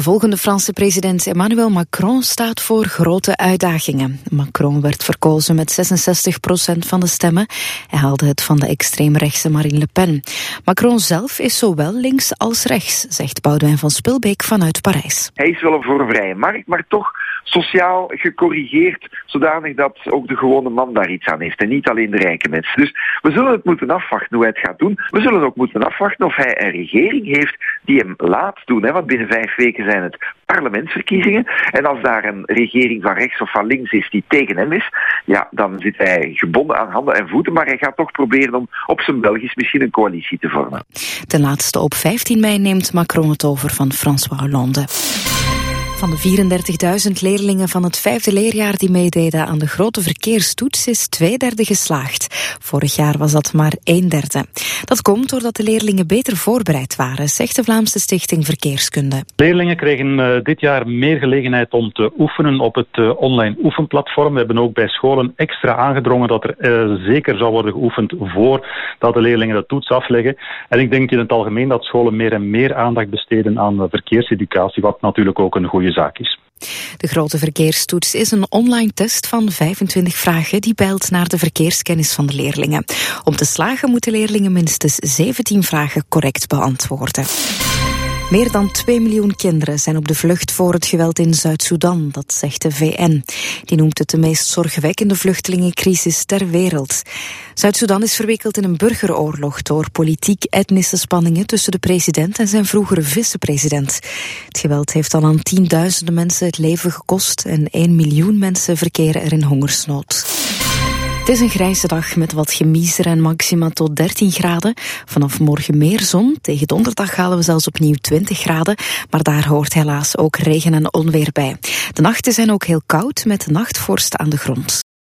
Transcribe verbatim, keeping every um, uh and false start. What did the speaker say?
De volgende Franse president Emmanuel Macron staat voor grote uitdagingen. Macron werd verkozen met zesenzestig procent van de stemmen. Hij haalde het van de extreemrechtse Marine Le Pen. Macron zelf is zowel links als rechts, zegt Boudewijn van Spilbeek vanuit Parijs. Hij is wel voor een vrije markt, maar toch sociaal gecorrigeerd, zodanig dat ook de gewone man daar iets aan heeft en niet alleen de rijke mensen. Dus we zullen het moeten afwachten hoe hij het gaat doen. We zullen ook moeten afwachten of hij een regering heeft die hem laat doen, hè, want binnen vijf weken zijn het parlementsverkiezingen. En als daar een regering van rechts of van links is die tegen hem is, ja, dan zit hij gebonden aan handen en voeten, maar hij gaat toch proberen om op zijn Belgisch misschien een coalitie te vormen. Ten laatste op vijftien mei neemt Macron het over van François Hollande. Van de vierendertigduizend leerlingen van het vijfde leerjaar die meededen aan de grote verkeerstoets is twee derde geslaagd. Vorig jaar was dat maar een derde. Dat komt doordat de leerlingen beter voorbereid waren, zegt de Vlaamse Stichting Verkeerskunde. Leerlingen kregen uh, dit jaar meer gelegenheid om te oefenen op het uh, online oefenplatform. We hebben ook bij scholen extra aangedrongen dat er uh, zeker zou worden geoefend voordat de leerlingen de toets afleggen. En ik denk in het algemeen dat scholen meer en meer aandacht besteden aan uh, verkeerseducatie, wat natuurlijk ook een goede zaak is. De grote verkeerstoets is een online test van vijfentwintig vragen die peilt naar de verkeerskennis van de leerlingen. Om te slagen moeten leerlingen minstens zeventien vragen correct beantwoorden. Meer dan twee miljoen kinderen zijn op de vlucht voor het geweld in Zuid-Soedan, dat zegt de V N. Die noemt het de meest zorgwekkende vluchtelingencrisis ter wereld. Zuid-Soedan is verwikkeld in een burgeroorlog door politiek-etnische spanningen tussen de president en zijn vroegere vicepresident. Het geweld heeft al aan tienduizenden mensen het leven gekost en één miljoen mensen verkeren er in hongersnood. Het is een grijze dag met wat gemiezer en maxima tot dertien graden. Vanaf morgen meer zon. Tegen donderdag halen we zelfs opnieuw twintig graden. Maar daar hoort helaas ook regen en onweer bij. De nachten zijn ook heel koud met nachtvorst aan de grond.